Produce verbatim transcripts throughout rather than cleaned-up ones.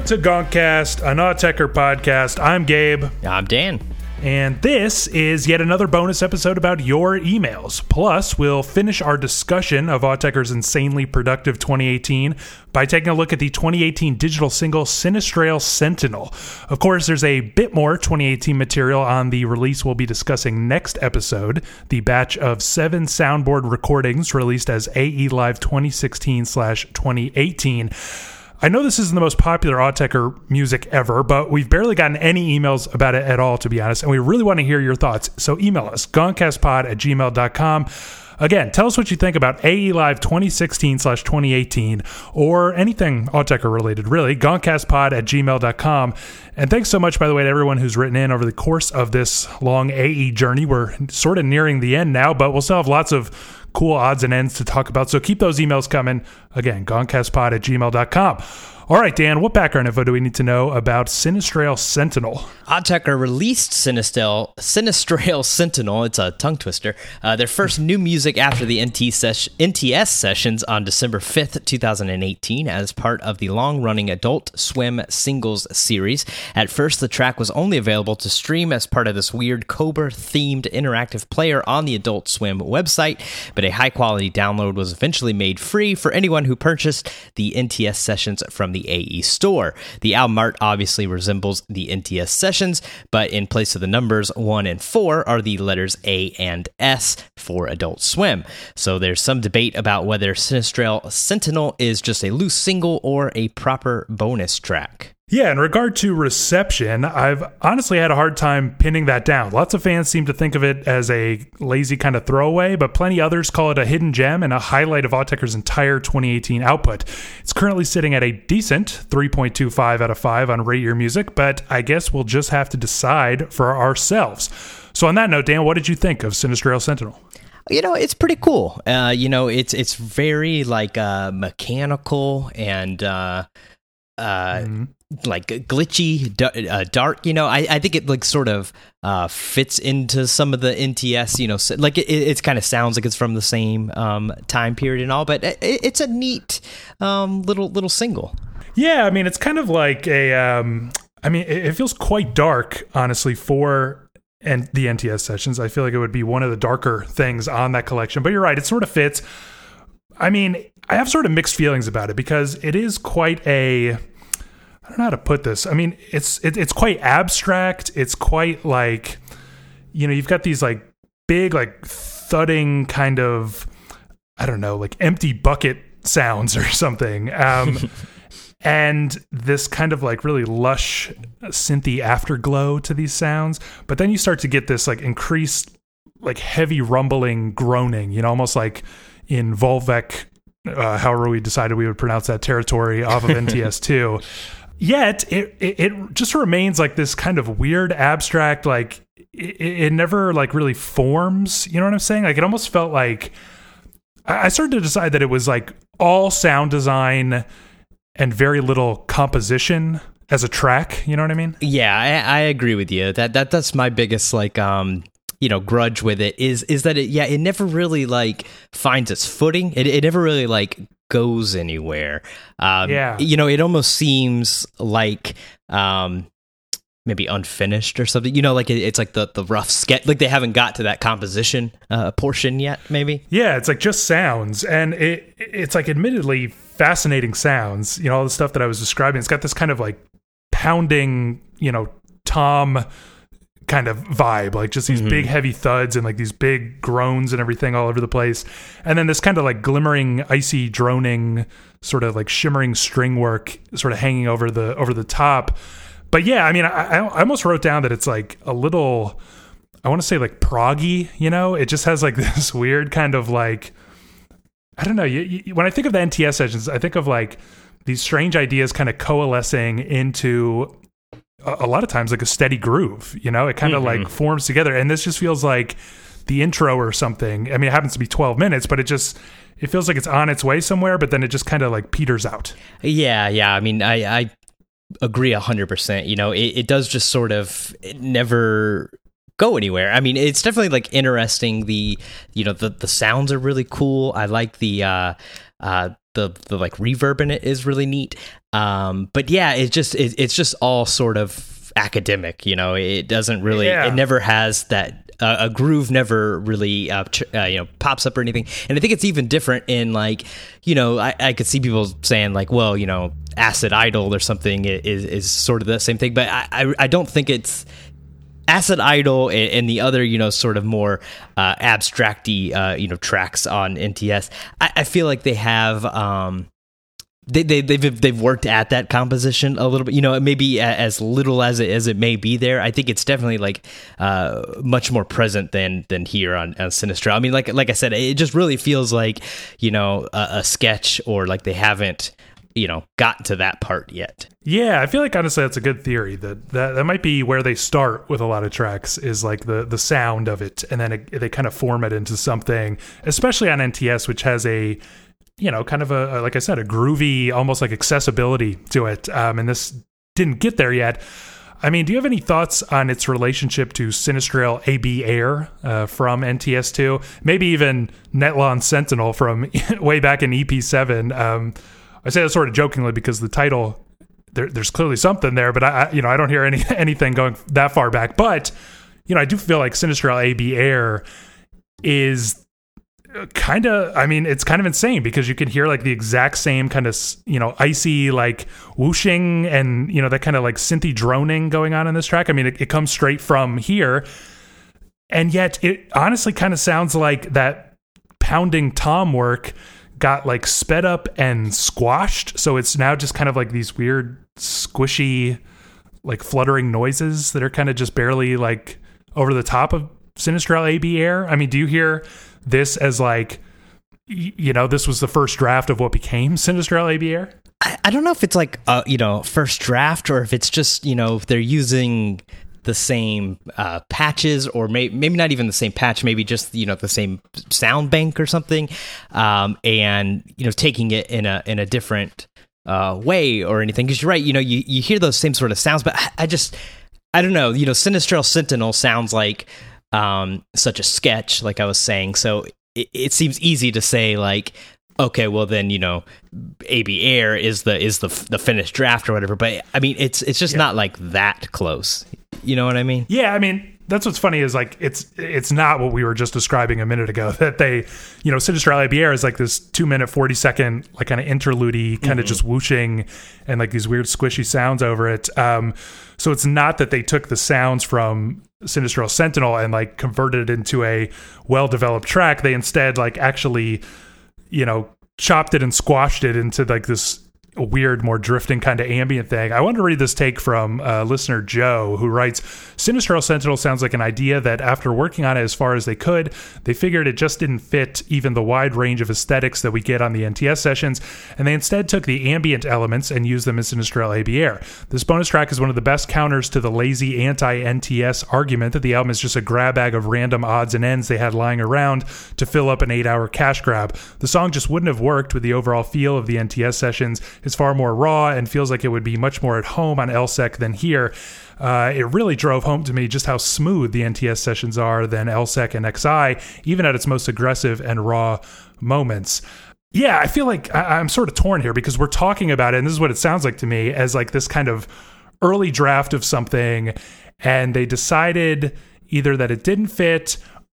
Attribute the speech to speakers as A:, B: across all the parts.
A: to Gonkcast, an Autechre podcast. I'm Gabe.
B: I'm Dan.
A: And this is yet another bonus episode about your emails. Plus, we'll finish our discussion of Autechre's insanely productive twenty eighteen by taking a look at the twenty eighteen digital single Sinistrail Sentinel. Of course, there's a bit more twenty eighteen material on the release we'll be discussing next episode, the batch of seven soundboard recordings released as A E Live twenty sixteen slash twenty eighteen. I know this isn't the most popular Autechre music ever, but we've barely gotten any emails about it at all, to be honest, and we really want to hear your thoughts. So email us, goncastpod at gmail dot com. Again, tell us what you think about A E Live twenty sixteen slash twenty eighteen, or anything Autechre related, really, goncastpod at gmail dot com. And thanks so much, by the way, to everyone who's written in over the course of this long A E journey. We're sort of nearing the end now, but we'll still have lots of cool odds and ends to talk about. So keep those emails coming. Again, goncastpod at gmail dot com. All right, Dan, what background info do we need to know about Sinistrail Sentinel?
B: Autechre released Sinistrail, Sinistrail Sentinel, it's a tongue twister, uh, their first new music after the N T ses- N T S sessions on December fifth, twenty eighteen, as part of the long-running Adult Swim singles series. At first, the track was only available to stream as part of this weird Cobra-themed interactive player on the Adult Swim website, but a high-quality download was eventually made free for anyone who purchased the N T S sessions from the A E store. The album art obviously resembles the N T S sessions, but in place of the numbers one and four are the letters A and S for Adult Swim. So there's some debate about whether Sinistrail Sentinel is just a loose single or a proper bonus track.
A: Yeah, in regard to reception, I've honestly had a hard time pinning that down. Lots of fans seem to think of it as a lazy kind of throwaway, but plenty others call it a hidden gem and a highlight of Autechre's entire twenty eighteen output. It's currently sitting at a decent three point two five out of five on Rate Your Music, but I guess we'll just have to decide for ourselves. So on that note, Dan, what did you think of Sinistrail Sentinel?
B: You know, it's pretty cool. Uh, you know, it's it's very like uh, mechanical and uh, uh, mm-hmm. like glitchy, d- uh, dark. You know, I, I think it like sort of uh, fits into some of the N T S. You know, like it, it kind of sounds like it's from the same um, time period and all, but it, it's a neat um, little little single.
A: Yeah, I mean, it's kind of like a. Um, I mean, it, it feels quite dark, honestly, for. And the N T S sessions. I feel like it would be one of the darker things on that collection, but you're right, it sort of fits. I mean, I have sort of mixed feelings about it because it is quite a, I don't know how to put this. I mean, it's it, it's quite abstract. It's quite like, you know, you've got these like big, like thudding kind of, I don't know, like empty bucket sounds or something. Um, and this kind of like really lush synthy afterglow to these sounds. But then you start to get this like increased like heavy rumbling groaning, you know, almost like in Volvec, uh, however we decided we would pronounce that territory off of N T S two. Yet it, it it just remains like this kind of weird abstract, like it, it never like really forms, you know what I'm saying? Like it almost felt like I started to decide that it was like all sound design and very little composition as a track, you know what I mean?
B: Yeah, I, I agree with you. That that that's my biggest like um you know grudge with it is is that it yeah it never really like finds its footing. It it never really like goes anywhere. Um,
A: yeah,
B: you know, it almost seems like um maybe unfinished or something. You know, like it, it's like the the rough sketch. Like they haven't got to that composition uh, portion yet. Maybe.
A: Yeah, it's like just sounds, and it it's like admittedly fascinating sounds, you know, all the stuff that I was describing. It's got this kind of like pounding, you know, tom kind of vibe, like just these mm-hmm. big heavy thuds and like these big groans and everything all over the place. And then this kind of like glimmering, icy, droning, sort of like shimmering string work sort of hanging over the over the top. But yeah, I mean, I, I almost wrote down that it's like a little, I want to say like proggy, you know, it just has like this weird kind of like, I don't know. You, you, when I think of the N T S sessions, I think of like these strange ideas kind of coalescing into a, a lot of times like a steady groove. You know, it kind of mm-hmm. like forms together, and this just feels like the intro or something. I mean, it happens to be twelve minutes, but it just it feels like it's on its way somewhere, but then it just kind of like peters out.
B: Yeah, yeah. I mean, I, I agree a hundred percent. You know, it, it does just sort of it never go anywhere. I mean, it's definitely like interesting. The, you know, the, the sounds are really cool. I like the, uh, uh, the the like reverb in it is really neat. Um, but yeah, it just it, it's just all sort of academic. You know, it doesn't really.
A: Yeah.
B: It never has that. Uh, a groove never really uh, ch- uh, you know pops up or anything, and I think it's even different in like you know I, I could see people saying like, well, you know, Acid Idol or something is is sort of the same thing, but I I, I don't think it's Acid Idol and, and the other you know sort of more uh, abstracty uh, you know tracks on N T S. I, I feel like they have. Um, They, they, they've they've worked at that composition a little bit, you know, maybe as little as it as it may be there. I think it's definitely like uh, much more present than than here on, on Sinistral. I mean, like like I said, it just really feels like you know a, a sketch, or like they haven't you know gotten to that part yet.
A: Yeah, I feel like honestly that's a good theory. That that, that might be where they start with a lot of tracks, is like the the sound of it, and then it, they kind of form it into something, especially on N T S, which has a you know, kind of a, like I said, a groovy, almost like accessibility to it. Um, and this didn't get there yet. I mean, do you have any thoughts on its relationship to Sinistrail A B Air uh, from N T S two? Maybe even Netlon Sentinel from way back in E P seven. Um, I say that sort of jokingly because the title, there, there's clearly something there, but I, I, you know, I don't hear any anything going that far back. But, you know, I do feel like Sinistrail A B Air is kind of, I mean, it's kind of insane because you can hear like the exact same kind of, you know, icy like whooshing and, you know, that kind of like synthy droning going on in this track. I mean, it, it comes straight from here. And yet it honestly kind of sounds like that pounding tom work got like sped up and squashed. So it's now just kind of like these weird squishy, like fluttering noises that are kind of just barely like over the top of Sinistral A B Air. I mean, do you hear this as like, you know, this was the first draft of what became Sinistral A B Air?
B: I, I don't know if it's like, uh, you know, first draft, or if it's just, you know, they're using the same uh, patches, or may, maybe not even the same patch, maybe just, you know, the same sound bank or something, um, and, you know, taking it in a in a different uh, way or anything. Because you're right, you know, you, you hear those same sort of sounds, but I, I just, I don't know, you know, Sinistral Sentinel sounds like um such a sketch, like I was saying, so it, it seems easy to say like, okay, well then, you know, A B Air is the is the the finished draft or whatever, but I mean it's it's just yeah. not like that close, you know what I mean?
A: Yeah, I mean that's what's funny is like it's it's not what we were just describing a minute ago, that they, you know, Sinistral A B Air is like this two minute forty second like kind of interlude-y kind of mm-hmm. just whooshing and like these weird squishy sounds over it. Um so it's not that they took the sounds from Sinistral Sentinel and like converted it into a well-developed track. They instead like actually, you know, chopped it and squashed it into like this weird, more drifting kind of ambient thing. I want to read this take from uh, listener Joe, who writes, Sinistral Sentinel sounds like an idea that after working on it as far as they could, they figured it just didn't fit even the wide range of aesthetics that we get on the N T S sessions, and they instead took the ambient elements and used them in Sinistral A B Air. This bonus track is one of the best counters to the lazy anti-N T S argument that the album is just a grab bag of random odds and ends they had lying around to fill up an eight-hour cash grab. The song just wouldn't have worked with the overall feel of the N T S sessions. It's far more raw and feels like it would be much more at home on L S E C than here. Uh, it really drove home to me just how smooth the N T S sessions are than L S E C and X I, even at its most aggressive and raw moments. Yeah, I feel like I- I'm sort of torn here because we're talking about it, and this is what it sounds like to me, as like this kind of early draft of something, and they decided either that it didn't fit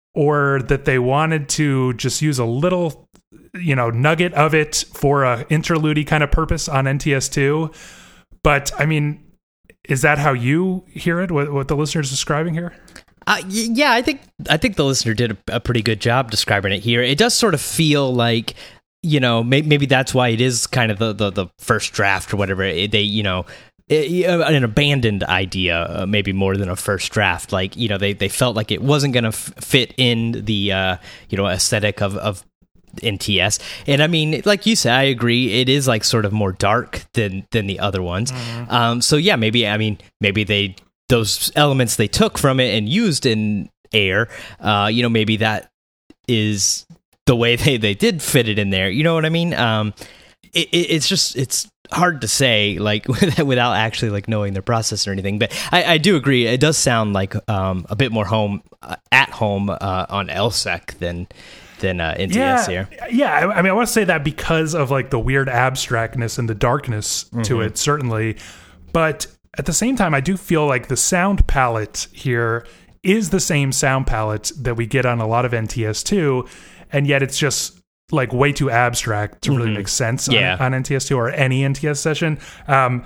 A: or that they wanted to just use a little, you know, nugget of it for a interlude kind of purpose on N T S two. But I mean, is that how you hear it? What, what the listener is describing here?
B: Uh, yeah, I think I think the listener did a, a pretty good job describing it here. It does sort of feel like, you know, maybe, maybe that's why it is kind of the, the, the first draft or whatever. It, they, you know, it, an abandoned idea, uh, maybe more than a first draft. Like, you know, they, they felt like it wasn't going to f- fit in the, uh, you know, aesthetic of, of N T S. And I mean, like you said, I agree, it is like sort of more dark than than the other ones. Mm-hmm. Um, so yeah, maybe, I mean, maybe they, those elements they took from it and used in Air, uh, you know, maybe that is the way they, they did fit it in there. You know what I mean? Um, it, it, it's just, it's hard to say, like, without actually like knowing their process or anything. But I, I do agree, it does sound like um, a bit more home, uh, at home uh, on L S E C than than uh, N T S
A: yeah,
B: here.
A: Yeah, I, I mean, I want to say that because of like the weird abstractness and the darkness mm-hmm. to it, certainly. But at the same time, I do feel like the sound palette here is the same sound palette that we get on a lot of N T S two, and yet it's just like way too abstract to really mm-hmm. make sense
B: yeah.
A: on, on N T S two or any N T S session. Um,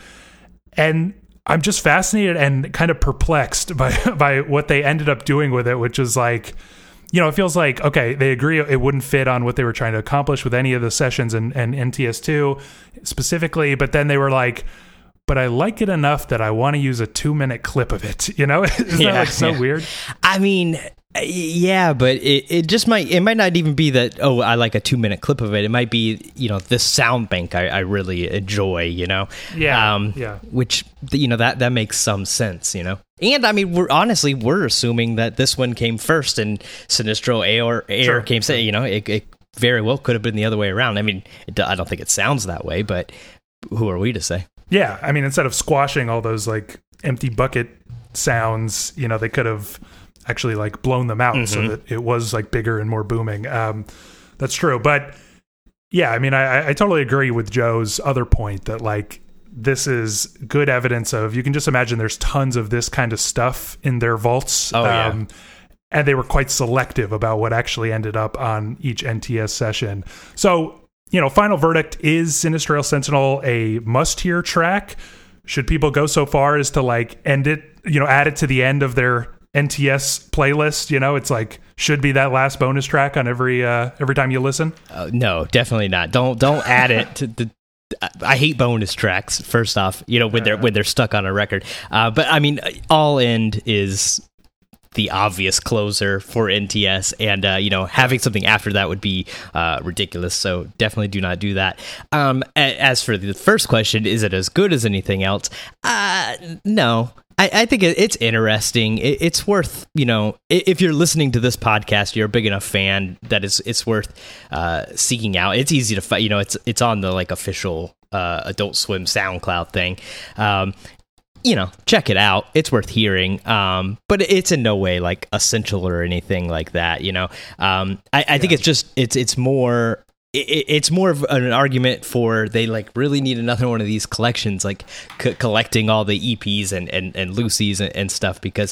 A: and I'm just fascinated and kind of perplexed by by what they ended up doing with it, which is like, you know, it feels like, okay, they agree it wouldn't fit on what they were trying to accomplish with any of the sessions and, and N T S two specifically, but then they were like, but I like it enough that I want to use a two minute clip of it. You know, isn't yeah, that like so
B: yeah.
A: weird?
B: I mean, yeah, but it, it just might, it might not even be that, oh, I like a two minute clip of it. It might be, you know, this sound bank I, I really enjoy, you know?
A: Yeah.
B: Um,
A: yeah.
B: Which, you know, that, that makes some sense, you know? And I mean, we're honestly, we're assuming that this one came first and Sinistro Air, Air
A: sure.
B: came second, you know, it, it very well could have been the other way around. I mean, it, I don't think it sounds that way, but who are we to say?
A: Yeah. I mean, instead of squashing all those like empty bucket sounds, you know, they could have actually like blown them out mm-hmm. so that it was like bigger and more booming. Um, that's true. But yeah, I mean, I, I totally agree with Joe's other point that like, this is good evidence of, you can just imagine there's tons of this kind of stuff in their vaults.
B: Oh, yeah.
A: Um, and they were quite selective about what actually ended up on each N T S session. So, you know, final verdict, is Sinistrail Sentinel a must-hear track? Should people go so far as to like end it, you know, add it to the end of their N T S playlist? You know, it's like, should be that last bonus track on every uh, every time you listen?
B: Uh, no, definitely not. Don't don't add it to the. I hate bonus tracks. First off, you know, when they're when they're stuck on a record. Uh, but I mean, All End is the obvious closer for N T S, and uh, you know, having something after that would be uh, ridiculous. So definitely do not do that. Um, as for the first question, is it as good as anything else? Uh, no. I, I think it's interesting. It, it's worth, you know, if you're listening to this podcast, you're a big enough fan that it's it's worth uh, seeking out. It's easy to find, you know, it's it's on the like official uh, Adult Swim SoundCloud thing. Um, you know, check it out. It's worth hearing. Um, but it's in no way like essential or anything like that. You know, um, I, I think yeah. it's just it's it's more. It's more of an argument for they like really need another one of these collections, like c- collecting all the E Ps and, and, and Lucy's and, and stuff. Because,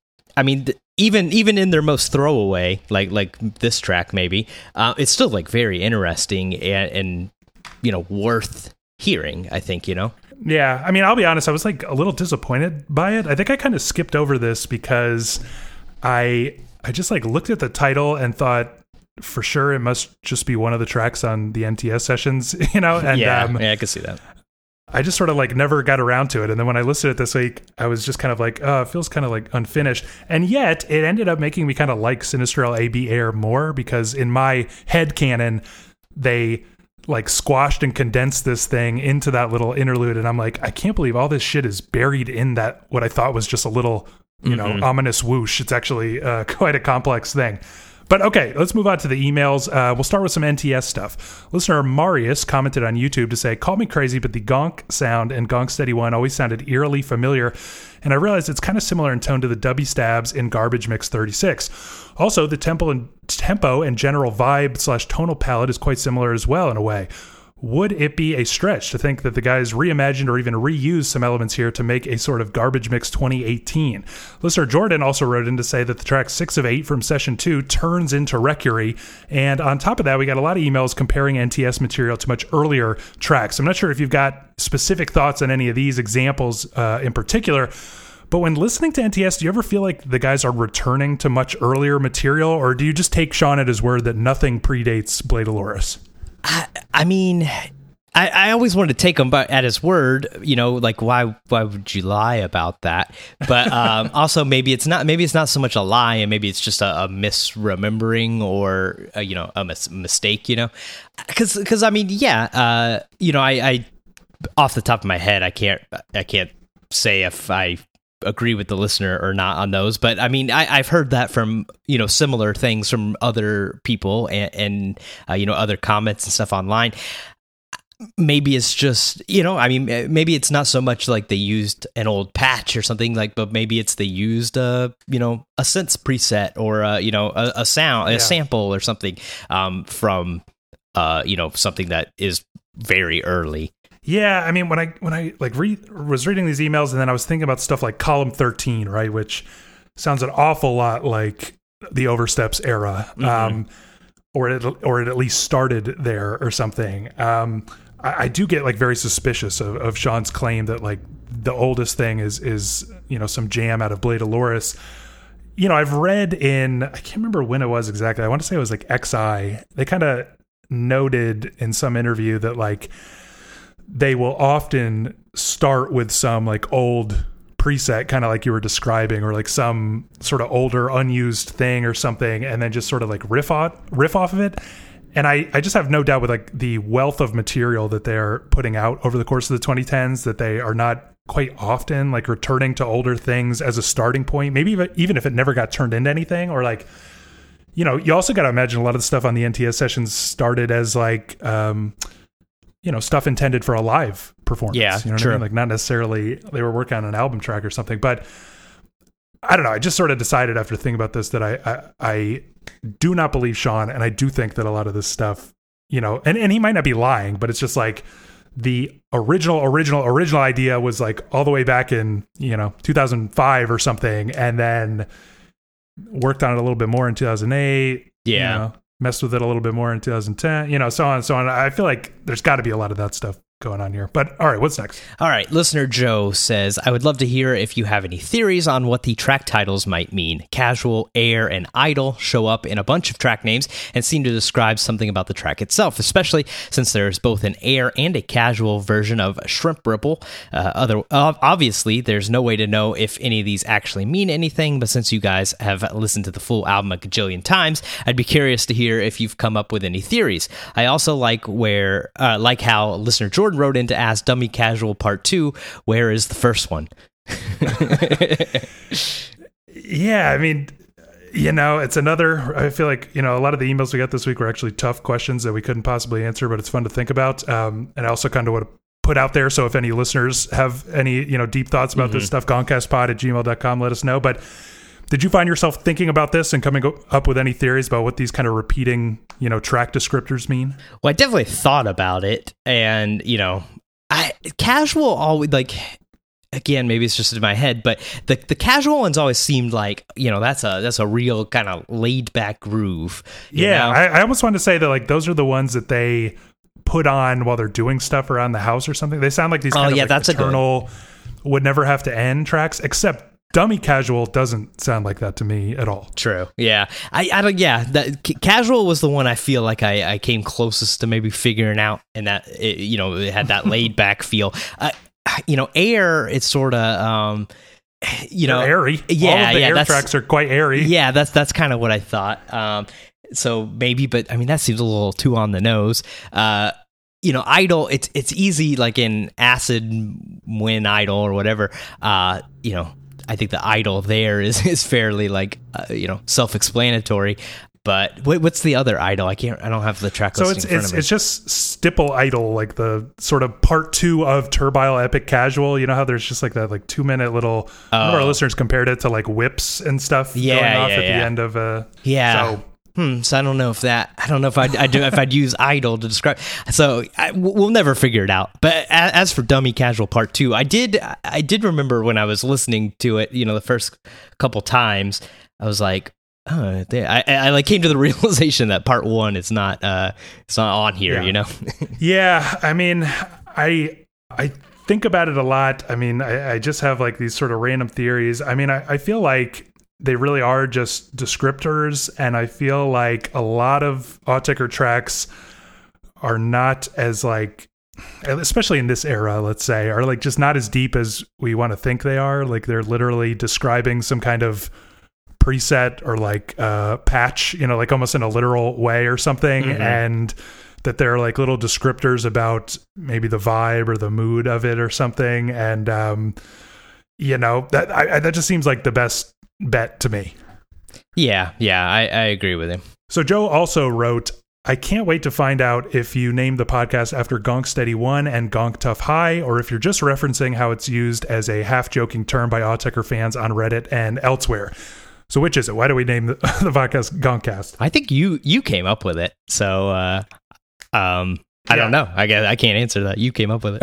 B: I mean, th- even even in their most throwaway, like like this track maybe, uh, it's still like very interesting and, and you know worth hearing. I think you know.
A: Yeah, I mean, I'll be honest. I was like a little disappointed by it. I think I kind of skipped over this because I I just like looked at the title and thought, for sure it must just be one of the tracks on the N T S sessions, you know? And
B: yeah,
A: um,
B: yeah, I could see that.
A: I just sort of like never got around to it. And then when I listened to it this week, I was just kind of like, oh, it feels kind of like unfinished. And yet it ended up making me kind of like Sinistrail A B Air more, because in my head canon, they like squashed and condensed this thing into that little interlude. And I'm like, I can't believe all this shit is buried in that, what I thought was just a little, you mm-hmm. know, ominous whoosh. It's actually uh, quite a complex thing. But okay, let's move on to the emails. Uh, we'll start with some N T S stuff. Listener Marius commented on YouTube to say, call me crazy, but the Gonk sound and Gonk Steady One always sounded eerily familiar. And I realized it's kind of similar in tone to the dubby stabs in Garbage Mix thirty-six. Also, the tempo and, tempo and general vibe slash tonal palette is quite similar as well in a way. Would it be a stretch to think that the guys reimagined or even reused some elements here to make a sort of Garbage Mix twenty eighteen? Listener Jordan also wrote in to say that the track six of eight from session two turns into Recury. And on top of that, we got a lot of emails comparing N T S material to much earlier tracks. I'm not sure if you've got specific thoughts on any of these examples uh, in particular, but when listening to N T S, do you ever feel like the guys are returning to much earlier material, or do you just take Sean at his word that nothing predates Blade of Loris?
B: I, I mean, I, I always wanted to take him at his word, you know, like why why would you lie about that? But um, also maybe it's not maybe it's not so much a lie, and maybe it's just a, a misremembering or a, you know a mis- mistake, you know, because because I mean yeah, uh, you know I, I off the top of my head I can't I can't say if I agree with the listener or not on those, but I mean I, I've heard that from you know similar things from other people and, and uh, you know other comments and stuff online. maybe it's just, you know, I mean, maybe it's not so much like they used an old patch or something like, but maybe it's they used a, you know, a synth preset or a, you know, a, a sound, a yeah. sample or something um, from, uh, you know, something that is very early.
A: Yeah, I mean, when I when I like re- was reading these emails, and then I was thinking about stuff like Column thirteen, right, which sounds an awful lot like the Oversteps era, mm-hmm. um, or it or it at least started there or something. Um, I, I do get like very suspicious of, of Sean's claim that like the oldest thing is is you know some jam out of Blade of Loris. You know, I've read in I can't remember when it was exactly. I want to say it was like X I. They kind of noted in some interview that like they will often start with some like old preset, kind of like you were describing, or like some sort of older unused thing or something, and then just sort of like riff off riff off of it. And I, I just have no doubt with like the wealth of material that they're putting out over the course of the twenty tens that they are not quite often like returning to older things as a starting point, maybe even if it never got turned into anything. Or like, you know, you also got to imagine a lot of the stuff on the N T S sessions started as like um you know, stuff intended for a live performance.
B: Yeah,
A: you know what
B: true.
A: I mean? Like not necessarily they were working on an album track or something, but I don't know. I just sort of decided after thinking about this that I, I, I do not believe Sean. And I do think that a lot of this stuff, you know, and, and he might not be lying, but it's just like the original, original, original idea was like all the way back in, you know, two thousand five or something. And then worked on it a little bit more in two thousand eight.
B: Yeah.
A: You know, messed with it a little bit more in two thousand ten, you know, so on and so on. I feel like there's got to be a lot of that stuff going on here. But all right, what's next?
B: All right, listener Joe says, I would love to hear if you have any theories on what the track titles might mean. Casual, Air, and Idle show up in a bunch of track names and seem to describe something about the track itself, especially since there's both an Air and a casual version of Shrimp Ripple. Uh, other, uh, obviously, there's no way to know if any of these actually mean anything, but since you guys have listened to the full album a gajillion times, I'd be curious to hear if you've come up with any theories. I also like where, uh, like how listener Jordan wrote in to ask Dummy Casual Part two, where is the first one?
A: Yeah, I mean, you know, it's another, I feel like, you know, a lot of the emails we got this week were actually tough questions that we couldn't possibly answer, but it's fun to think about. Um, and I also kind of want to put out there, so if any listeners have any, you know, deep thoughts about mm-hmm. this stuff, gongcastpod at gmail dot com, let us know. But did you find yourself thinking about this and coming up with any theories about what these kind of repeating, you know, track descriptors mean?
B: Well, I definitely thought about it, and, you know, I casual always, like, again, maybe it's just in my head, but the the casual ones always seemed like, you know, that's a that's a real kind of laid back groove.
A: Yeah,
B: know?
A: I, I almost want to say that like those are the ones that they put on while they're doing stuff around the house or something. They sound like these kind
B: oh,
A: of
B: yeah,
A: like
B: that's
A: eternal, would never have to end tracks, except Dummy Casual doesn't sound like that to me at all.
B: True. Yeah. I, I don't, yeah. That, c- casual was the one I feel like I, I came closest to maybe figuring out, and that, it, you know, it had that laid back feel. Uh, you know, Air, it's sort of, um, you know,
A: They're airy.
B: Yeah.
A: All of the
B: yeah,
A: Air tracks are quite airy.
B: Yeah. That's, that's kind of what I thought. Um, so maybe, but I mean, that seems a little too on the nose. Uh, you know, Idle, it's, it's easy, like in Acid When Idle or whatever, uh, you know, I think the idle there is, is fairly like, uh, you know, self-explanatory. But what, what's the other idle? I can't, I don't have the track
A: so
B: listing
A: it's
B: in front
A: it's
B: of me.
A: it's just Stipple Idle, like the sort of part two of Turbile Epic Casual. You know how there's just like that like two minute little, oh. one of our listeners compared it to like whips and stuff
B: yeah,
A: going off
B: yeah,
A: at
B: yeah.
A: the end of uh
B: yeah.
A: So
B: Hmm, so I don't know if that, I don't know if I'd, I'd do, if I'd use idle to describe. So I, we'll never figure it out. But as for Dummy Casual Part Two, I did, I did remember when I was listening to it, you know, the first couple times, I was like, oh, they, I, I like came to the realization that Part One is not, uh, it's not on here,
A: yeah.
B: you know?
A: Yeah. I mean, I, I think about it a lot. I mean, I, I just have like these sort of random theories. I mean, I, I feel like they really are just descriptors, and I feel like a lot of Autechre tracks are not as like, especially in this era, let's say, are like just not as deep as we want to think they are. Like they're literally describing some kind of preset or like uh, patch, you know, like almost in a literal way or something, mm-hmm. and that they're like little descriptors about maybe the vibe or the mood of it or something. And um, you know, that I, I, that just seems like the best bet to me.
B: Yeah, yeah, I, I agree with him.
A: So Joe also wrote, I can't wait to find out if you named the podcast after Gonk Steady one and Gonk Tough High, or if you're just referencing how it's used as a half-joking term by Autechre fans on Reddit and elsewhere. So which is it? Why do we name the, the podcast Gonkcast?
B: I think you you came up with it. So uh, um, I yeah. don't know. I guess I can't answer that. You came up with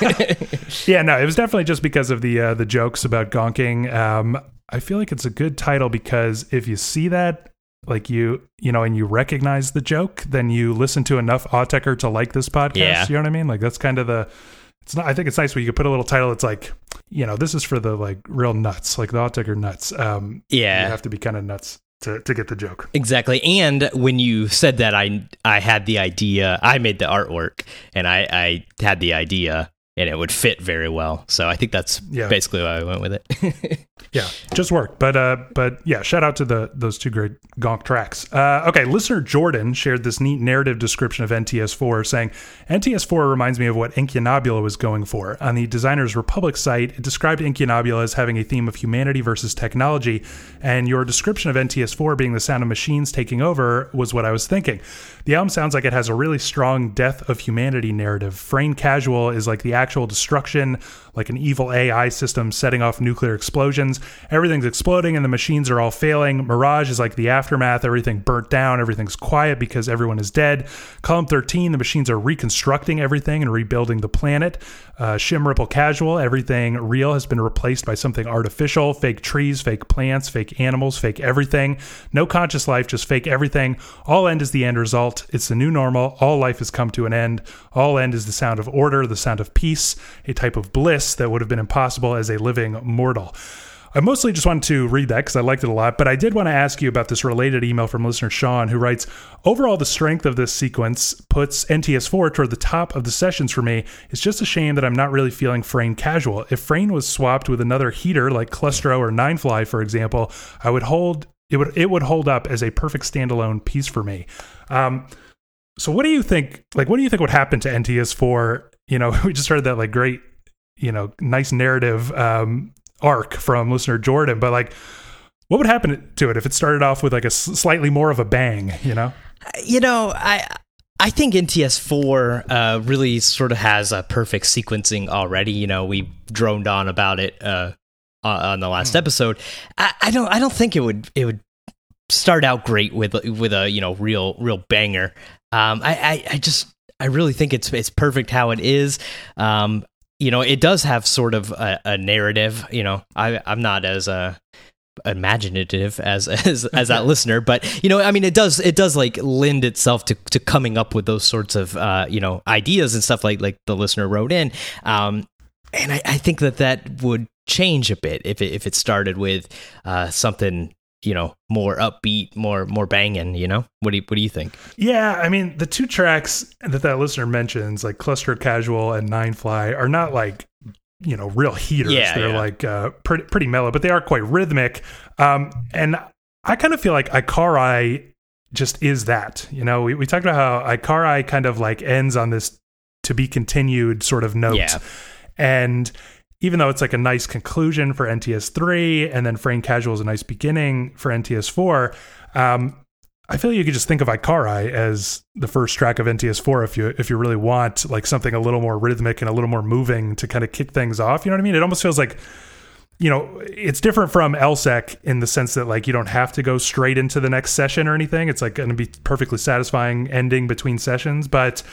B: it.
A: Yeah, no, it was definitely just because of the uh, the jokes about gonking. Um, I feel like it's a good title because if you see that, like you, you know, and you recognize the joke, then you listen to enough Autechre to like this podcast.
B: Yeah.
A: You know what I mean? Like that's kind of the, it's not, I think it's nice where you could put a little title that's like, you know, this is for the like real nuts, like the Autechre nuts. Um,
B: yeah.
A: You have to be kind of nuts to, to get the joke.
B: Exactly. And when you said that, I, I had the idea, I made the artwork and I, I had the idea and it would fit very well. So I think that's yeah. basically why I went with it.
A: Yeah, just worked. But uh, but yeah, shout out to the those two great Gonk tracks. Uh, okay, listener Jordan shared this neat narrative description of N T S four, saying, N T S four reminds me of what Incunabula was going for. On the Designers Republic site, it described Incunabula as having a theme of humanity versus technology, and your description of N T S four being the sound of machines taking over was what I was thinking. The album sounds like it has a really strong death of humanity narrative. Frayne Casual is like the actual destruction, like an evil A I system setting off nuclear explosions. Everything's exploding and the machines are all failing. Mirage is like the aftermath. Everything burnt down. Everything's quiet because everyone is dead. Column thirteen, the machines are reconstructing everything and rebuilding the planet. Uh, Shim Ripple Casual, everything real has been replaced by something artificial. Fake trees, fake plants, fake animals, fake everything. No conscious life, just fake everything. All end is the end result. It's the new normal. All life has come to an end. All end is the sound of order, the sound of peace, a type of bliss that would have been impossible as a living mortal. I mostly just wanted to read that because I liked it a lot, but I did want to ask you about this related email from listener Sean, who writes, overall, the strength of this sequence puts N T S four toward the top of the sessions for me. It's just a shame that I'm not really feeling Frayne Casual. If Frayne was swapped with another heater like Clustro or Ninefly, for example, I would hold it would it would hold up as a perfect standalone piece for me. Um, so what do you think, like, what do you think would happen to N T S four? You know, we just heard that like great, you know, nice narrative, um, arc from listener Jordan, but like what would happen to it if it started off with like a s- slightly more of a bang, you know?
B: You know, I I think N T S four uh, really sort of has a perfect sequencing already. You know, we droned on about it uh, on the last mm. episode. I, I don't I don't think it would it would start out great with with a, you know, real real banger. Um, I, I I just I really think it's it's perfect how it is. Um, You know, it does have sort of a, a narrative. You know, I, I'm not as uh, imaginative as as, as that listener, but you know, I mean, it does it does like lend itself to, to coming up with those sorts of uh, you know, ideas and stuff like like the listener wrote in. Um, and I, I think that that would change a bit if it, if it started with uh, something, you know, more upbeat, more more banging, you know? What do you what do you think?
A: Yeah, I mean, the two tracks that that listener mentions, like Cluster Casual and Ninefly, are not like, you know, real heaters.
B: Yeah,
A: They're
B: yeah.
A: like uh, pretty pretty mellow, but they are quite rhythmic. Um, and I kind of feel like Ikarai just is that. You know, we, we talked about how Ikarai kind of like ends on this to be continued sort of note.
B: Yeah.
A: And even though it's like a nice conclusion for N T S three, and then Frayne Casual is a nice beginning for N T S four, um, I feel you could just think of Ikarai as the first track of N T S four if you if you really want like something a little more rhythmic and a little more moving to kind of kick things off. You know what I mean? It almost feels like, you know, it's different from L S E C in the sense that like you don't have to go straight into the next session or anything. It's like going to be perfectly satisfying ending between sessions, but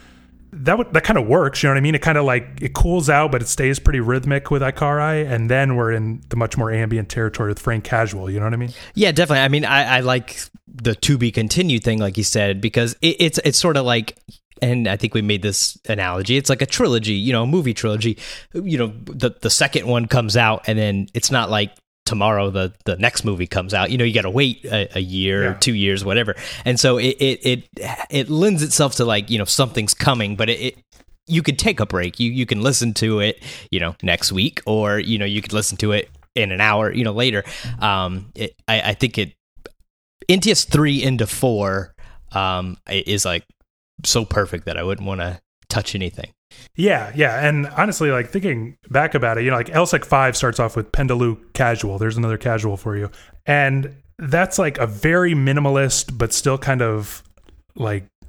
A: that would, that kind of works, you know what I mean? It kind of like, it cools out, but it stays pretty rhythmic with Ikarai, and then we're in the much more ambient territory with Frayne Casual, you know what I mean?
B: Yeah, definitely. I mean, I, I like the to be continued thing, like you said, because it, it's it's sort of like, and I think we made this analogy, it's like a trilogy, you know, a movie trilogy. You know, the the second one comes out, and then it's not like tomorrow the the next movie comes out. You know, you got to wait a, a year yeah. or two years, whatever. And so it, it it it lends itself to like, you know, something's coming, but it, it you could take a break. You you can listen to it, you know, next week, or you know, you could listen to it in an hour, you know, later. Um, it, I I think it N T S three into four um is like so perfect that I wouldn't want to touch anything.
A: Yeah, yeah, and honestly, like thinking back about it, you know, like L S E C five starts off with Pendaloo Casual. There's another casual for you, and that's like a very minimalist, but still kind of like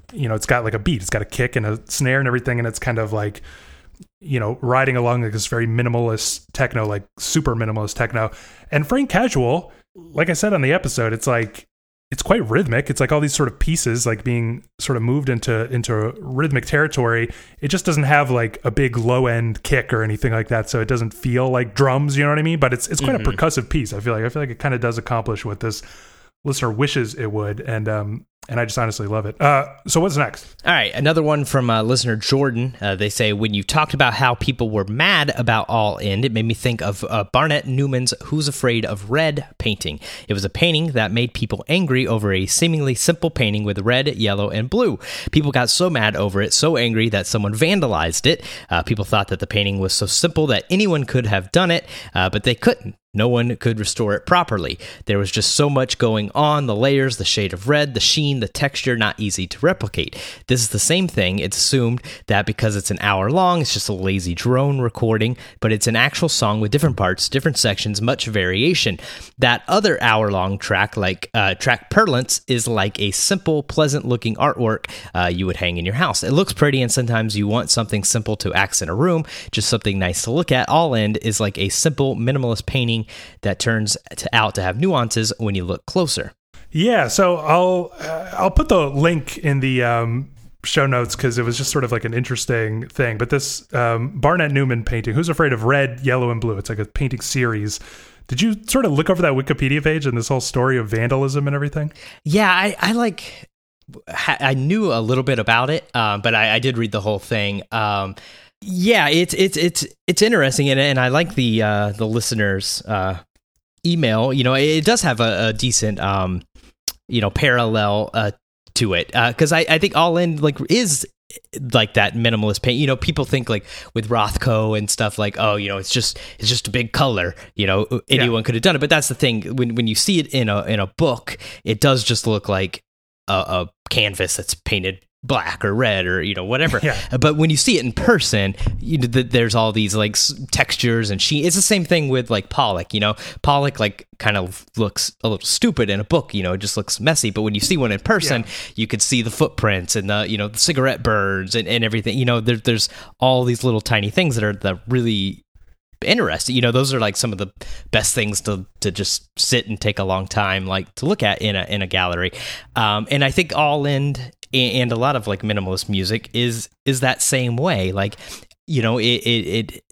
A: you know, it's got like a beat, it's got a kick and a snare and everything, and it's kind of like, you know, riding along like this very minimalist techno, like super minimalist techno. And Frank Casual, like I said on the episode, it's like, it's quite rhythmic. It's like all these sort of pieces like being sort of moved into into rhythmic territory. It just doesn't have like a big low end kick or anything like that, so it doesn't feel like drums. You know what I mean? But it's it's quite mm-hmm. a percussive piece. I feel like I feel like it kind of does accomplish what this listener wishes it would, and um and I just honestly love it. Uh, so what's next?
B: All right, another one from uh, listener Jordan. Uh, they say, when you talked about how people were mad about All In, it made me think of uh, Barnett Newman's Who's Afraid of Red painting. It was a painting that made people angry over a seemingly simple painting with red, yellow, and blue. People got so mad over it, so angry that someone vandalized it. Uh, people thought that the painting was so simple that anyone could have done it, uh, but they couldn't. No one could restore it properly. There was just so much going on, the layers, the shade of red, the sheen, the texture, not easy to replicate. This is the same thing. It's assumed that because it's an hour long, it's just a lazy drone recording, but it's an actual song with different parts, different sections, much variation. That other hour-long track, like uh, track Purlance, is like a simple, pleasant-looking artwork uh, you would hang in your house. It looks pretty, and sometimes you want something simple to accent a room, just something nice to look at. All In is like a simple, minimalist painting that turns to, out to have nuances when you look closer.
A: Yeah, so I'll uh, I'll put the link in the um, show notes because it was just sort of like an interesting thing. But this um, Barnett Newman painting, Who's Afraid of Red, Yellow, and Blue? It's like a painting series. Did you sort of look over that Wikipedia page and this whole story of vandalism and everything?
B: Yeah, I, I like I knew a little bit about it, um, but I, I did read the whole thing. Um, Yeah, it's it's it's it's interesting, and and I like the uh, the listeners' uh, email. You know, it does have a, a decent um, you know parallel uh, to it because uh, I I think All In like is like that minimalist paint. You know, people think like with Rothko and stuff like, oh, you know, it's just it's just a big color. You know, anyone yeah. could have done it, but that's the thing. When when you see it in a in a book, it does just look like a, a canvas that's painted black or red or you know whatever yeah. But when you see it in person, you know, th- there's all these like s- textures and sheen. It's the same thing with like Pollock. You know, Pollock like kind of looks a little stupid in a book. You know, it just looks messy. But when you see one in person, yeah. you could see the footprints and the you know the cigarette burns and, and everything. You know, there, there's all these little tiny things that are that really interesting. You know, those are like some of the best things to to just sit and take a long time like to look at in a in a gallery. Um, and I think All In and a lot of like minimalist music is is that same way. Like, you know, it it, it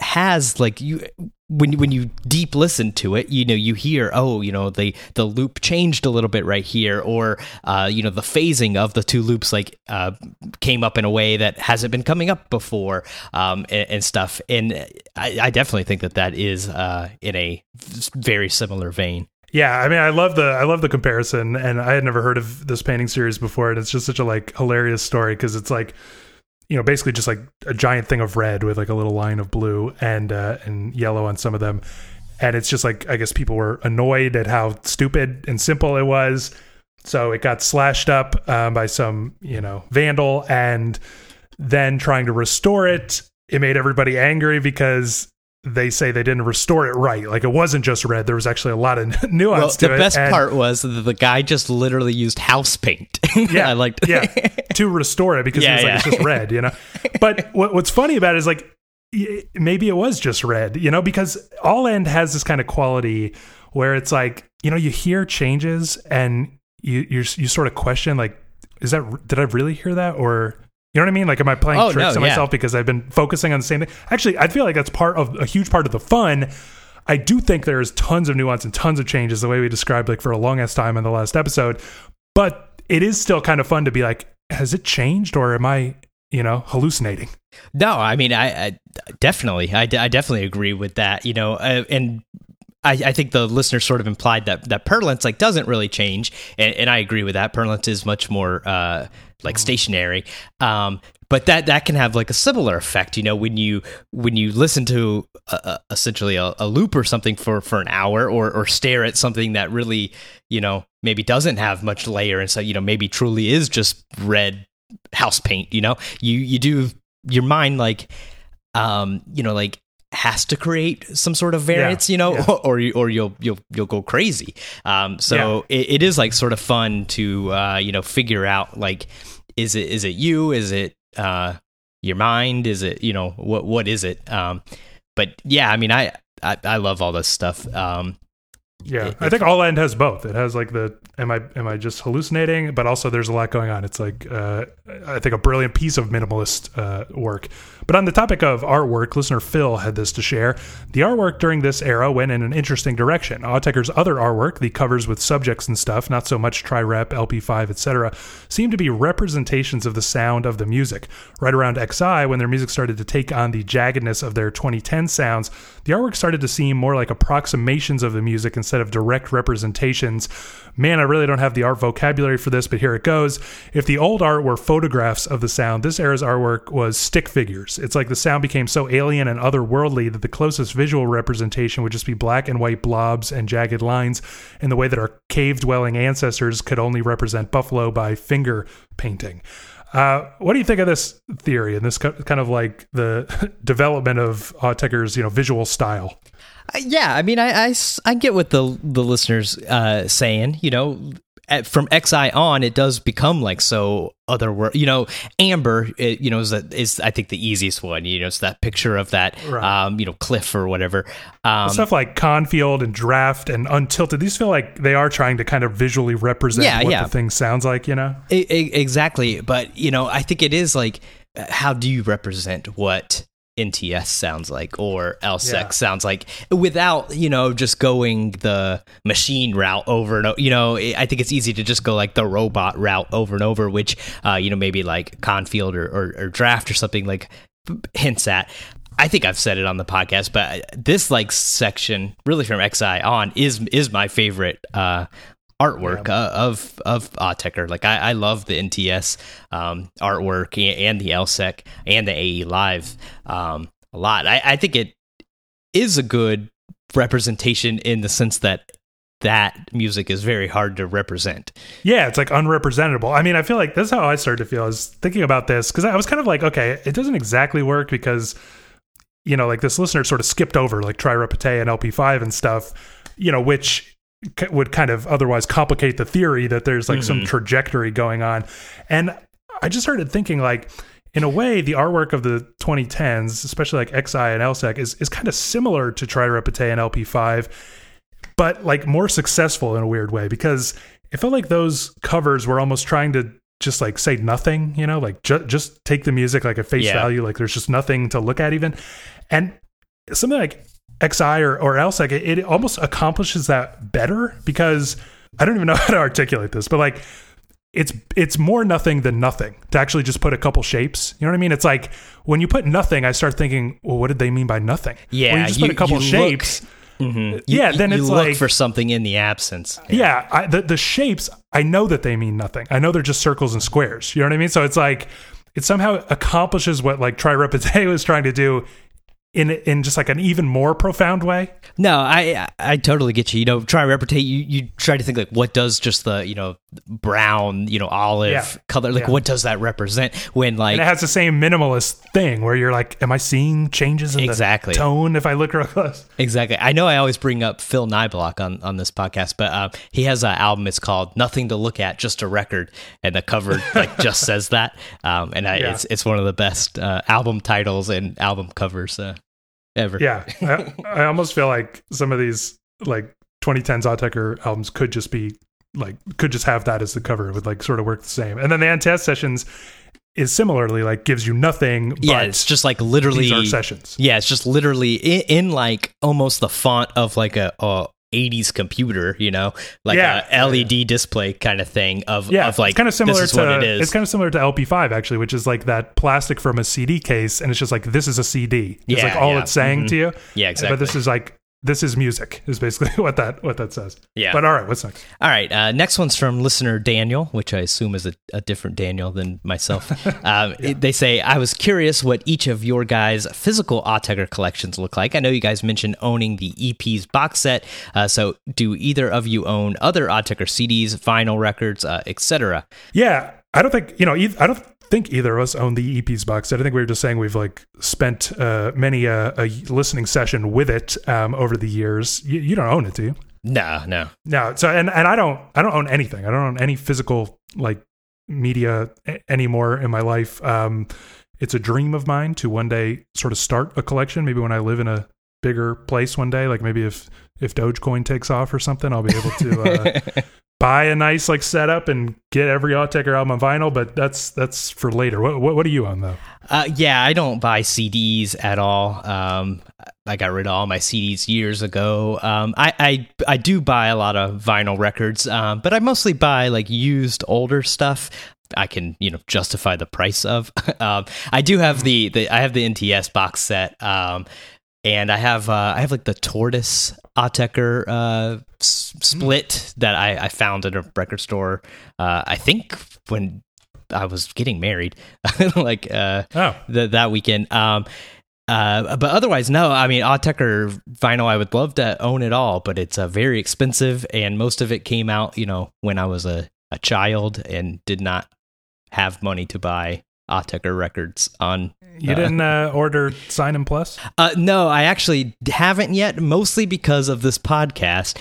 B: has like you when when you deep listen to it, you know, you hear, oh, you know, the the loop changed a little bit right here, or uh, you know, the phasing of the two loops like uh, came up in a way that hasn't been coming up before, um, and, and stuff. And I, I definitely think that that is uh, in a very similar vein.
A: Yeah, I mean, I love the I love the comparison, and I had never heard of this painting series before, and it's just such a like hilarious story because it's like, you know, basically just like a giant thing of red with like a little line of blue and uh, and yellow on some of them, and it's just like I guess people were annoyed at how stupid and simple it was, so it got slashed up um, by some you know vandal, and then trying to restore it, it made everybody angry because they say they didn't restore it right. Like it wasn't just red. There was actually a lot of nuance well, to it.
B: The best and part was that the guy just literally used house paint.
A: Yeah,
B: I liked
A: yeah, to restore it because yeah, he was like, yeah. It's just red, you know? But what, what's funny about it is like, maybe it was just red, you know, because All In has this kind of quality where it's like, you know, you hear changes and you you you sort of question like, is that, did I really hear that? Or, you know what I mean? Like, am I playing oh, tricks no, on yeah. myself because I've been focusing on the same thing? Actually, I feel like that's part of a huge part of the fun. I do think there's tons of nuance and tons of changes the way we described like for a long ass time in the last episode, but it is still kind of fun to be like, has it changed or am I, you know, hallucinating?
B: No, I mean, I, I definitely, I, I definitely agree with that, you know, uh, and I, I think the listener sort of implied that that Purlance like doesn't really change, and, and I agree with that. Purlance is much more uh, like stationary, um, but that that can have like a similar effect. You know, when you when you listen to a, a, essentially a, a loop or something for, for an hour, or or stare at something that really you know maybe doesn't have much layer, and so you know maybe truly is just red house paint. You know, you you do your mind like um, you know like. has to create some sort of variance, yeah, you know, yeah. or you, or you'll you'll you'll go crazy. Um, so yeah. it, it is like sort of fun to uh, you know figure out like is it is it you? Is it uh, your mind? Is it, you know, what what is it? Um, but yeah, I mean, I, I, I love all this stuff. Um,
A: Yeah,
B: It-
A: I think All End has both. It has like the am I am I just hallucinating, but also there's a lot going on. It's like uh, I think a brilliant piece of minimalist uh, work. But on the topic of artwork, listener Phil had this to share. The artwork during this era went in an interesting direction. Autechre's other artwork, the covers with subjects and stuff, not so much Tri-Rep, L P five, et cetera, seemed to be representations of the sound of the music. Right around X I, when their music started to take on the jaggedness of their twenty ten sounds, the artwork started to seem more like approximations of the music instead of direct representations. Man, I really don't have the art vocabulary for this, but here it goes. If the old art were photographs of the sound, this era's artwork was stick figures. It's like the sound became so alien and otherworldly that the closest visual representation would just be black and white blobs and jagged lines, in the way that our cave-dwelling ancestors could only represent buffalo by finger painting. Uh, what do you think of this theory and this kind of like the development of Autechre's, you know, visual style?
B: Uh, Yeah, I mean, I, I s- I get what the the listeners uh, saying. You know, at, from X I on, it does become like so other world. You know, Amber, it, you know, is, a, is I think the easiest one. You know, it's that picture of that,
A: Right.
B: um, you know, cliff or whatever. Um,
A: Stuff like Confield and Draft and Untilted, these feel like they are trying to kind of visually represent
B: Yeah,
A: what
B: yeah.
A: the thing sounds like, you know?
B: e- e- exactly, but you know, I think it is like, uh, how do you represent what N T S sounds like or L S E C
A: Yeah.
B: sounds like without, you know, just going the machine route over and over. You know, I think it's easy to just go like the robot route over and over, which, uh, you know, maybe like Confield or, or, or Draft or something like hints at. I think I've said it on the podcast, but this like section really from X I on is is my favorite uh, artwork uh, of of Autechre. Like I, I love the N T S um, artwork and, and the L S E C and the A E Live um, a lot. I, I think it is a good representation in the sense that that music is very hard to represent.
A: Yeah, it's like unrepresentable. I mean, I feel like that's how I started to feel. I was thinking about this because I was kind of like, okay, it doesn't exactly work because, you know, like this listener sort of skipped over like Tri-Repete and L P five and stuff, you know, which c- would kind of otherwise complicate the theory that there's like some trajectory going on. And I just started thinking like, in a way, the artwork of the twenty tens, especially like X I and L S E C, is, is kind of similar to Tri-Repete and L P five, but like more successful in a weird way, because it felt like those covers were almost trying to just like say nothing, you know, like ju- just take the music like at face
B: Yeah.
A: value, like there's just nothing to look at even. And something like X I or, or L S E C, it, it almost accomplishes that better, because I don't even know how to articulate this, but like it's it's more nothing than nothing to actually just put a couple shapes. You know what I mean? It's like when you put nothing, I start thinking, well, what did they mean by nothing?
B: Yeah,
A: when you just
B: you-
A: put a couple
B: you look-
A: shapes.
B: Mhm.
A: Yeah, then
B: you
A: it's
B: look
A: like
B: for something in the absence.
A: yeah, I, the the shapes, I know that they mean nothing. I know they're just circles and squares. You know what I mean? So it's like it somehow accomplishes what like Tri-Repete was trying to do in in just like an even more profound way.
B: No, I I totally get you. You know, try replicate. You you try to think like, what does just the, you know, brown, you know, olive
A: Yeah.
B: color, like
A: Yeah.
B: what does that represent? When like
A: And it has the same minimalist thing where you're like, am I seeing changes in
B: Exactly.
A: the tone if I look real close?
B: exactly. I know I always bring up Phil Nyblock on on this podcast, but uh, he has an album. It's called Nothing to Look At, Just a Record, and the cover like just says that. Um, and I,
A: Yeah.
B: it's it's one of the best uh, album titles and album covers uh, ever.
A: Yeah, I, I almost feel like some of these like twenty tens Autechre albums could just be like could just have that as the cover. It would like sort of work the same. And then the N T S Sessions is similarly like gives you nothing. But
B: Yeah, it's just like literally
A: these are sessions.
B: Yeah, it's just literally in, in like almost the font of like a, a eighties computer, you know, like
A: Yeah.
B: a L E D display kind of thing of
A: Yeah,
B: of like
A: it's kind of similar
B: this is
A: to
B: what it is.
A: it's kind of similar to L P five actually, which is like that plastic from a C D case, and it's just like this is a C D. It's
B: Yeah,
A: like all
B: yeah.
A: it's saying
B: Mhm.
A: to you.
B: Yeah, exactly.
A: But this is like this is music is basically what that what that says.
B: Yeah.
A: But all right, what's next?
B: All right, uh, next one's from listener Daniel, which I assume is a, a different Daniel than myself. um, it- they say, I was curious what each of your guys' physical Autechre collections look like. I know you guys mentioned owning the E P's box set, uh, so do either of you own other Autechre C Ds, vinyl records, uh, et cetera?
A: Yeah, I don't think you know. e- I don't think either of us own the E P's box set. I think we were just saying we've like spent uh, many uh, a listening session with it um, over the years. You, you don't own it, do you?
B: No, no.
A: No. So and and I don't I don't own anything. I don't own any physical like media a- anymore in my life. Um, it's a dream of mine to one day sort of start a collection. Maybe when I live in a bigger place one day, like maybe if if Dogecoin takes off or something, I'll be able to uh, buy a nice like setup and get every Autechre album on vinyl. But that's that's for later. What what, what are you on though?
B: Uh, yeah, I don't buy C Ds at all. Um, I got rid of all my C Ds years ago. Um, I, I I do buy a lot of vinyl records, um, but I mostly buy like used older stuff. I can, you know, justify the price of. um, I do have the, the I have the N T S box set, um, and I have uh, I have like the Tortoise Autechre uh, s- split that I, I found at a record store. Uh, I think when I was getting married, like uh,
A: oh.
B: the, that weekend. Um, uh, but otherwise, no. I mean, Autechre vinyl, I would love to own it all, but it's uh, very expensive, and most of it came out, you know, when I was a, a child and did not have money to buy Autechre records on.
A: You
B: uh,
A: didn't uh, order Sign and Plus?
B: Uh, no, I actually haven't yet, mostly because of this podcast.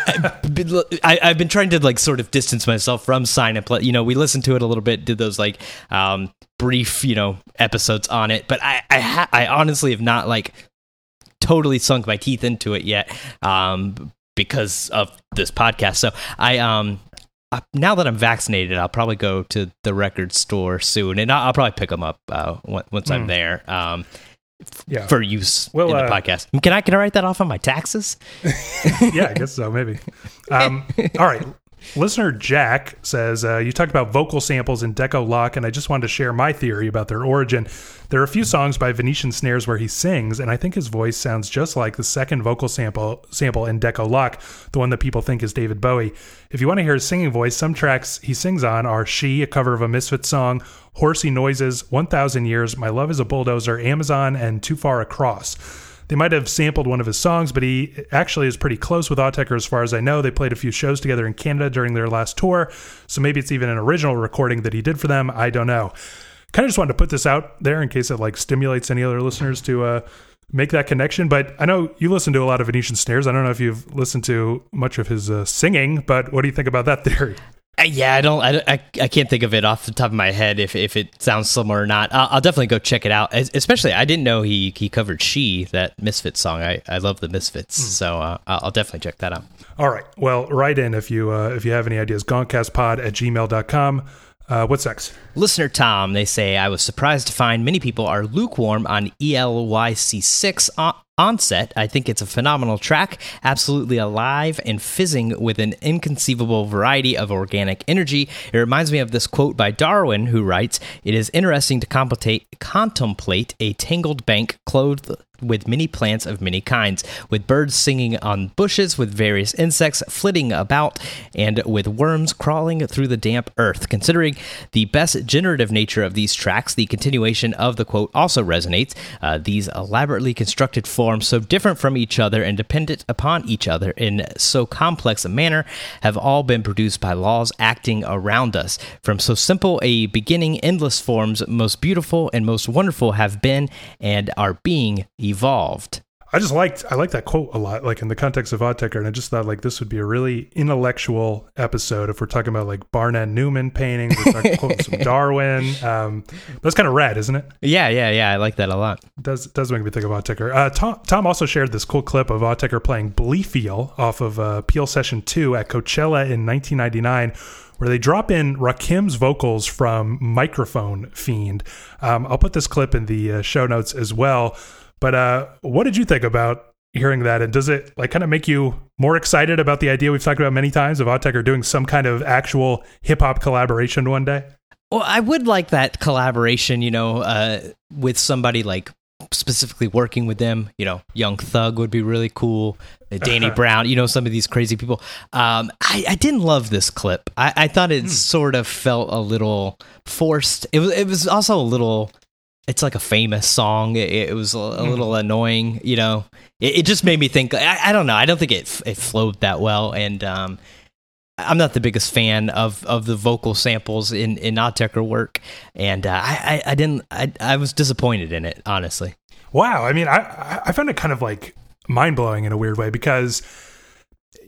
B: I, I've been trying to like sort of distance myself from Sign and Plus. You know, we listened to it a little bit, did those like um, brief, you know, episodes on it, but I, I, ha- I honestly have not like totally sunk my teeth into it yet um, because of this podcast. So I, um, Uh, now that I'm vaccinated, I'll probably go to the record store soon, and I'll, I'll probably pick them up uh, once mm. I'm there um, f-
A: yeah.
B: for use
A: well,
B: in the
A: uh,
B: podcast. Can I can I write that off on my taxes?
A: Yeah, I guess so, maybe. Um, all right. Listener Jack says, uh, you talked about vocal samples in Deco Lock, and I just wanted to share my theory about their origin. There are a few songs by Venetian Snares where he sings, and I think his voice sounds just like the second vocal sample sample in Deco Lock, the one that people think is David Bowie. If you want to hear his singing voice, some tracks he sings on are She, a cover of a Misfits song, Horsey Noises, one thousand Years, My Love is a Bulldozer, Amazon, and Too Far Across. They might have sampled one of his songs, but he actually is pretty close with Autechre as far as I know. They played a few shows together in Canada during their last tour, so maybe it's even an original recording that he did for them. I don't know. Kind of just wanted to put this out there in case it like stimulates any other listeners to uh, make that connection. But I know you listen to a lot of Venetian Snares. I don't know if you've listened to much of his uh, singing, but what do you think about that theory?
B: Uh, yeah, I don't, I, I, I can't think of it off the top of my head if if it sounds similar or not. I'll, I'll definitely go check it out. Especially, I didn't know he he covered She, that Misfits song. I, I love the Misfits, mm. so uh, I'll definitely check that out.
A: All right. Well, write in if you uh, if you have any ideas. Gauntcastpod at gmail dot com. Uh, what's next?
B: Listener Tom, they say, I was surprised to find many people are lukewarm on E L Y C six on- Onset. I think it's a phenomenal track, absolutely alive and fizzing with an inconceivable variety of organic energy. It reminds me of this quote by Darwin, who writes, "It is interesting to contemplate, contemplate a tangled bank clothed with many plants of many kinds, with birds singing on bushes, with various insects flitting about, and with worms crawling through the damp earth. Considering the best generative nature of these tracks, the continuation of the quote also resonates. Uh, these elaborately constructed forms, so different from each other and dependent upon each other in so complex a manner, have all been produced by laws acting around us. From so simple a beginning, endless forms, most beautiful and most wonderful have been and are being evolved."
A: I just liked I liked that quote a lot, like in the context of Autechre, and I just thought like this would be a really intellectual episode if we're talking about like Barnett Newman paintings, we're talking quoting some Darwin. Um, that's kind of rad, isn't it?
B: Yeah, yeah, yeah. I like that a lot.
A: It does does make me think of Autechre. Uh, Tom, Tom also shared this cool clip of Autechre playing Bleefeel off of uh, Peel Session two at Coachella in nineteen ninety-nine, where they drop in Rakim's vocals from Microphone Fiend. Um, I'll put this clip in the uh, show notes as well. But uh, what did you think about hearing that? And does it like kind of make you more excited about the idea we've talked about many times of Autechre doing some kind of actual hip hop collaboration one day?
B: Well, I would like that collaboration, you know, uh, with somebody like specifically working with them. You know, Young Thug would be really cool. Danny Brown, you know, some of these crazy people. Um, I, I didn't love this clip. I, I thought it hmm. sort of felt a little forced. It was. It was also a little. It's like a famous song. It, it was a, a little mm. annoying, you know. It, it just made me think. I, I don't know. I don't think it it flowed that well, and um, I'm not the biggest fan of, of the vocal samples in in Autechre work, and uh, I, I I didn't. I I was disappointed in it, honestly.
A: Wow. I mean, I I found it kind of like mind blowing in a weird way because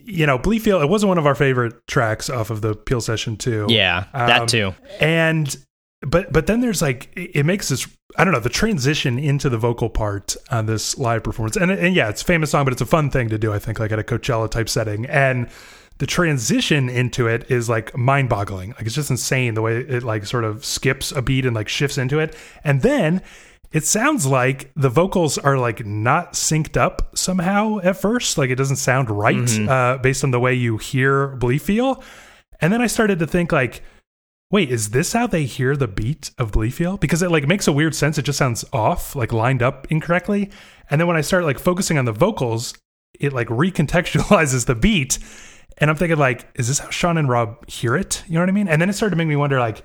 A: you know, Bleefield, it wasn't one of our favorite tracks off of the Peel session too.
B: Yeah, that um, too.
A: And but but then there's like it makes this, I don't know, the transition into the vocal part on this live performance. And and yeah, it's a famous song, but it's a fun thing to do, I think, like at a Coachella type setting. And the transition into it is like mind-boggling. Like it's just insane the way it like sort of skips a beat and like shifts into it. And then it sounds like the vocals are like not synced up somehow at first. Like it doesn't sound right mm-hmm. uh, based on the way you hear Bleefield. And then I started to think like, wait, is this how they hear the beat of Bleefield? Because it like makes a weird sense. It just sounds off, like lined up incorrectly. And then when I start like focusing on the vocals, it like recontextualizes the beat. And I'm thinking like, is this how Sean and Rob hear it? You know what I mean? And then it started to make me wonder like,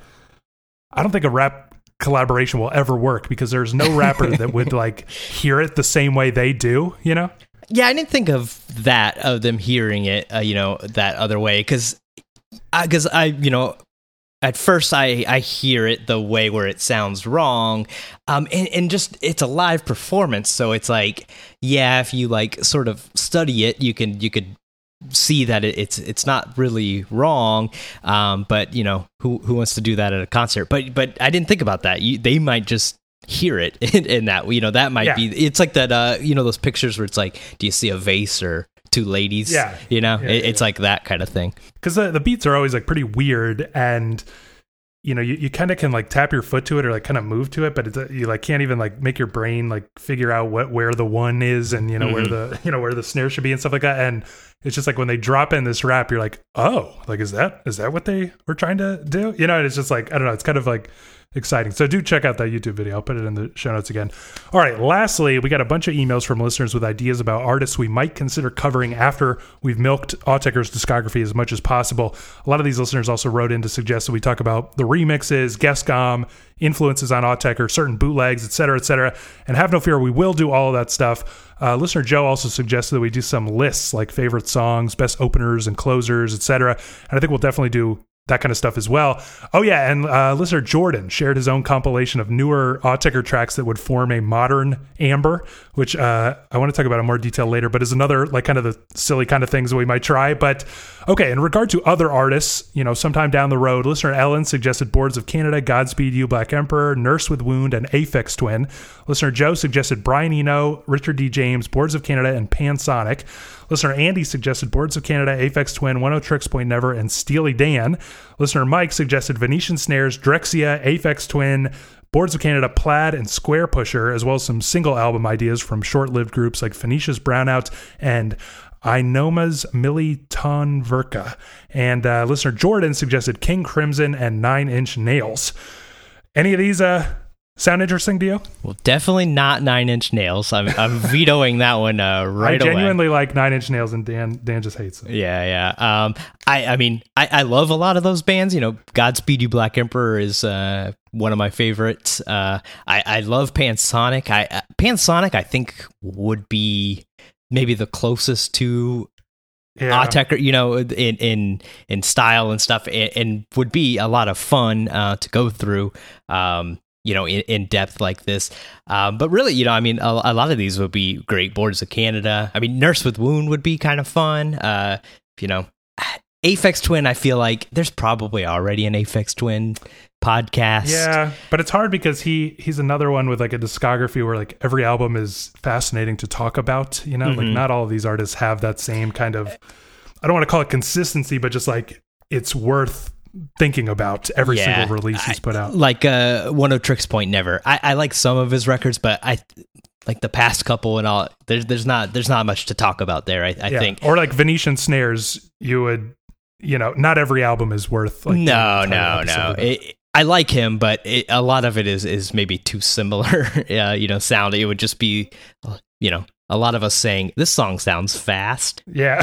A: I don't think a rap collaboration will ever work because there's no rapper that would like hear it the same way they do, you know?
B: Yeah, I didn't think of that, of them hearing it, uh, you know, that other way. Cause I, cause I, you know, at first I, I hear it the way where it sounds wrong. Um, and, and just, it's a live performance. So it's like, yeah, if you like sort of study it, you can, you could see that it, it's it's not really wrong, um, but you know who who wants to do that at a concert? But but I didn't think about that. You, they might just hear it in, in that, you know, that might yeah. be. It's like that. Uh, you know those pictures where it's like, do you see a vase or two ladies?
A: Yeah,
B: you know,
A: yeah,
B: it,
A: yeah,
B: it's
A: yeah.
B: like that kind of thing.
A: Because the the beats are always like pretty weird, and you know you, you kind of can like tap your foot to it or like kind of move to it, but it's, you like can't even like make your brain like figure out what where the one is and you know mm-hmm. where the you know where the snare should be and stuff like that. And it's just like when they drop in this rap, you're like, oh, like, is that, is that what they were trying to do? You know, and it's just like, I don't know. It's kind of like exciting. So do check out that YouTube video. I'll put it in the show notes again. All right. Lastly, we got a bunch of emails from listeners with ideas about artists we might consider covering after we've milked Autechre's discography as much as possible. A lot of these listeners also wrote in to suggest that we talk about the remixes, Guestcom, influences on Autechre, certain bootlegs, et cetera, et cetera. And have no fear, we will do all of that stuff. Uh, listener Joe also suggested that we do some lists like favorite songs, best openers and closers, et cetera. And I think we'll definitely do that kind of stuff as well. Oh yeah, and uh, listener Jordan shared his own compilation of newer Autechre tracks that would form a modern Amber, which uh, I want to talk about in more detail later, but is another like kind of the silly kind of things that we might try. But okay, in regard to other artists, you know, sometime down the road, listener Ellen suggested Boards of Canada, Godspeed You, Black Emperor, Nurse with Wound, and Aphex Twin. Listener Joe suggested Brian Eno, Richard D. James, Boards of Canada, and Pansonic. Listener Andy suggested Boards of Canada, Aphex Twin, One O Tricks Point Never, and Steely Dan. Listener Mike suggested Venetian Snares, Drexcia, Aphex Twin, Boards of Canada, Plaid, and Square Pusher, as well as some single album ideas from short-lived groups like Phoenicia's Brownout and Inoma's Milliton Verka. And uh, listener Jordan suggested King Crimson and Nine Inch Nails. Any of these uh, sound interesting to you?
B: Well, definitely not Nine Inch Nails. I'm, I'm vetoing that one uh, right away.
A: I genuinely away. like Nine Inch Nails, and Dan Dan just hates them.
B: Yeah, yeah. Um, I, I mean, I, I love a lot of those bands. You know, Godspeed You, Black Emperor is uh, one of my favorites. Uh, I, I love Pansonic. I uh, Pansonic, I think, would be maybe the closest to yeah. Autechre, you know, in in in style and stuff, and, and would be a lot of fun uh, to go through. Um, you know, in, in depth like this. Um, but really, you know, I mean, a, a lot of these would be great. Boards of Canada. I mean, Nurse with Wound would be kind of fun. Uh, you know, Aphex Twin, I feel like there's probably already an Aphex Twin podcast.
A: Yeah, but it's hard because he he's another one with like a discography where like every album is fascinating to talk about, you know, mm-hmm. like not all of these artists have that same kind of, I don't want to call it consistency, but just like it's worth thinking about every yeah, single release he's put out.
B: I, like uh, One O Tricks Point Never. I, I like some of his records, but I like the past couple and all. There's there's not there's not much to talk about there. I, I
A: yeah.
B: think.
A: Or like Venetian Snares, you would, you know, not every album is worth. Like,
B: no, no, no. It, I like him, but it, a lot of it is is maybe too similar. uh, you know, sound. It would just be, you know, a lot of us saying this song sounds fast.
A: Yeah.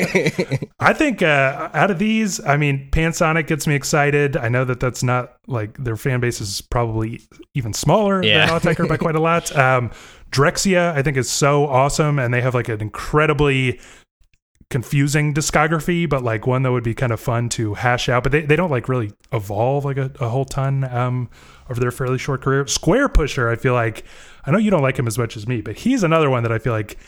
A: I think uh, out of these, I mean, Pansonic gets me excited. I know that that's not like their fan base is probably even smaller yeah. than Autechre by quite a lot. Um, Drexcia, I think, is so awesome. And they have like an incredibly confusing discography, but like one that would be kind of fun to hash out. But they, they don't like really evolve like a, a whole ton um, over their fairly short career. Square Pusher, I feel like, I know you don't like him as much as me, but he's another one that I feel like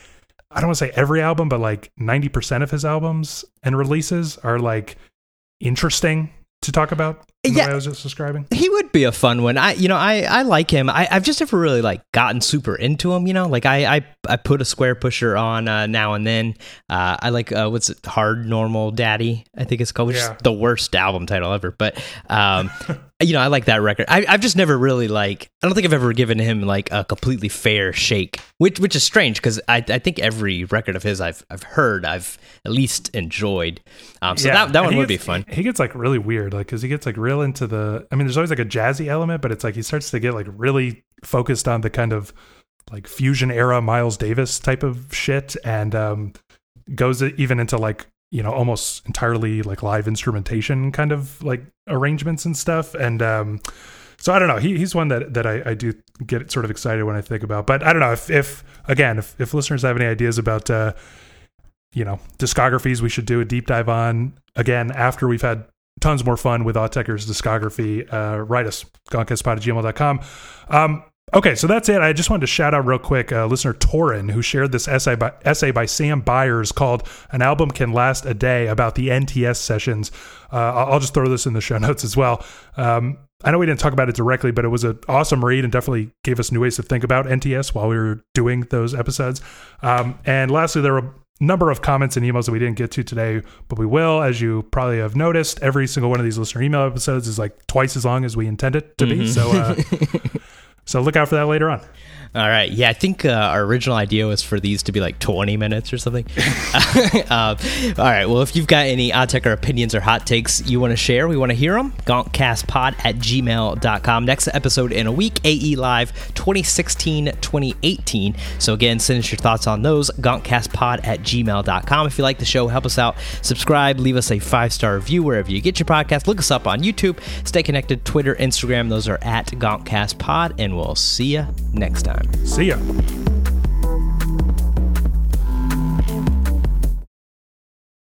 A: I don't want to say every album, but like ninety percent of his albums and releases are like interesting to talk about in the
B: Yeah.
A: way I was just describing.
B: He would be a fun one. I, you know, I, I like him. I, I've just never really like gotten super into him. You know, like I, I, I put a Square Pusher on uh, now and then. Uh, I like uh, what's it, Hard Normal Daddy, I think it's called, which
A: Yeah.
B: is the worst album title ever. But um, you know, I like that record. I, I've just never really like. I don't think I've ever given him like a completely fair shake, which which is strange because I, I think every record of his I've I've heard I've at least enjoyed. Um, so
A: Yeah.
B: that that
A: And
B: one
A: he
B: would be
A: gets-
B: fun.
A: He gets like really weird, like because he gets like real into the. I mean, there's always like a jazzy element, but it's like he starts to get like really focused on the kind of like fusion era Miles Davis type of shit, and um, goes even into like you know almost entirely like live instrumentation kind of like arrangements and stuff. And um, so I don't know. He he's one that that I, I do get sort of excited when I think about. But I don't know if if again if if listeners have any ideas about. Uh, you know, discographies we should do a deep dive on again after we've had tons more fun with Autechre's discography. Uh, write us, gauntcastpod at gmail dot com. Um, okay, so that's it. I just wanted to shout out real quick uh, listener Torin, who shared this essay by, essay by Sam Byers called An Album Can Last a Day about the N T S sessions. Uh, I'll, I'll just throw this in the show notes as well. Um, I know we didn't talk about it directly, but it was an awesome read and definitely gave us new ways to think about N T S while we were doing those episodes. Um, and lastly, there were number of comments and emails that we didn't get to today, but we will. As you probably have noticed, every single one of these listener email episodes is like twice as long as we intend it to
B: Mm-hmm.
A: be. So, uh, so look out for that later on.
B: All right. Yeah, I think uh, our original idea was for these to be like twenty minutes or something. uh, all right. Well, if you've got any Autechre opinions or hot takes you want to share, we want to hear them. gauntcastpod at gmail dot com. Next episode in a week, A E Live twenty sixteen twenty eighteen. So again, send us your thoughts on those. gauntcastpod at gmail dot com. If you like the show, help us out. Subscribe. Leave us a five-star review wherever you get your podcast. Look us up on YouTube. Stay connected. Twitter, Instagram. Those are at GauntCastPod. And we'll see you next time.
A: See ya.